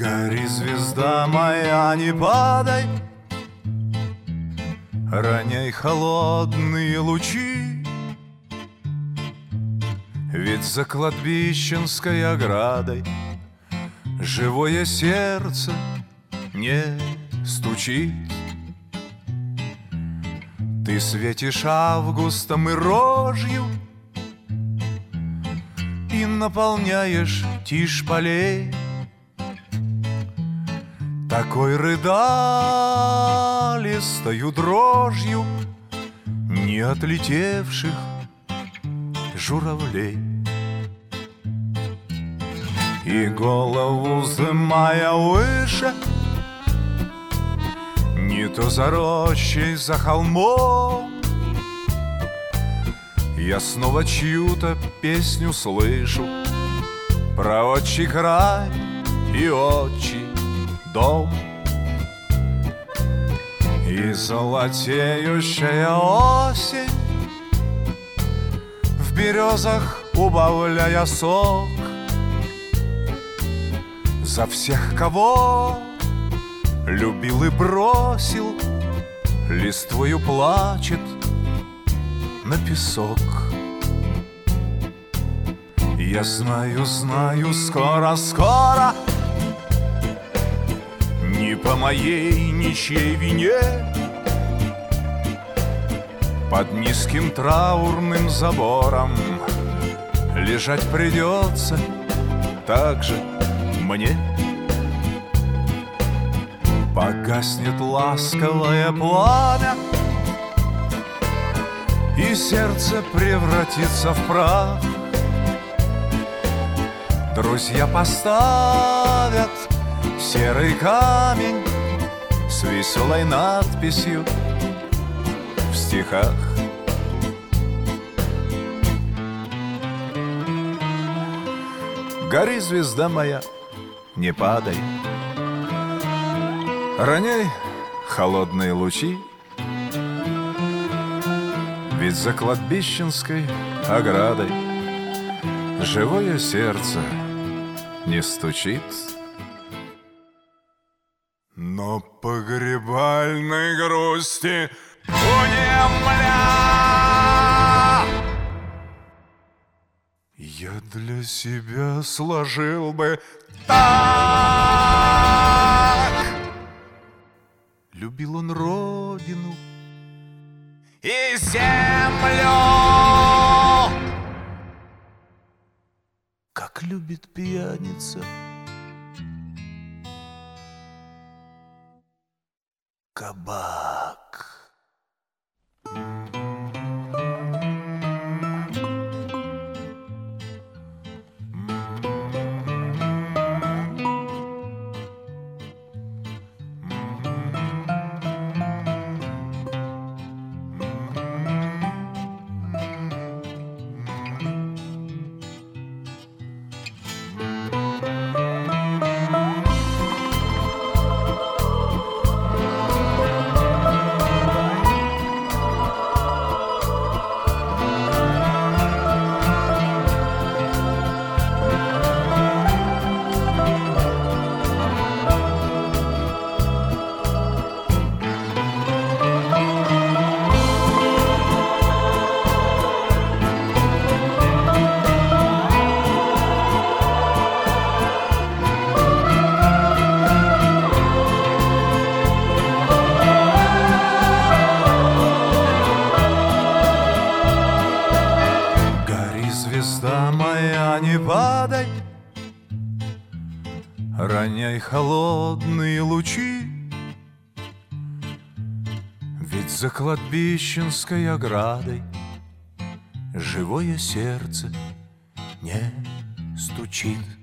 Гори, звезда моя, не падай, роняй холодные лучи, ведь за кладбищенской оградой живое сердце не стучит. Ты светишь августом и рожью и наполняешь тишь полей такой рыдалистою дрожью не отлетевших журавлей. И голову вздымая выше, не то за рощей, за холмом, я снова чью-то песню слышу про отчий край и отчий дом. И золотеющая осень в березах, убавляя сок, за всех, кого любил и бросил, листвою плачет на песок. Я знаю, знаю, скоро-скоро, не по моей ничьей вине, под низким траурным забором лежать придется так же мне. Погаснет ласковое пламя, и сердце превратится в прах. Друзья поставят серый камень с веселой надписью в стихах. Гори, звезда моя, не падай, роняй холодные лучи, ведь за кладбищенской оградой живое сердце не стучит. Но погребальной грусти унемля я для себя сложил бы так. Любил он родину и землю, как любит пьяница кабак. Звезда моя, не падай, роняй холодные лучи, ведь за кладбищенской оградой живое сердце не стучит.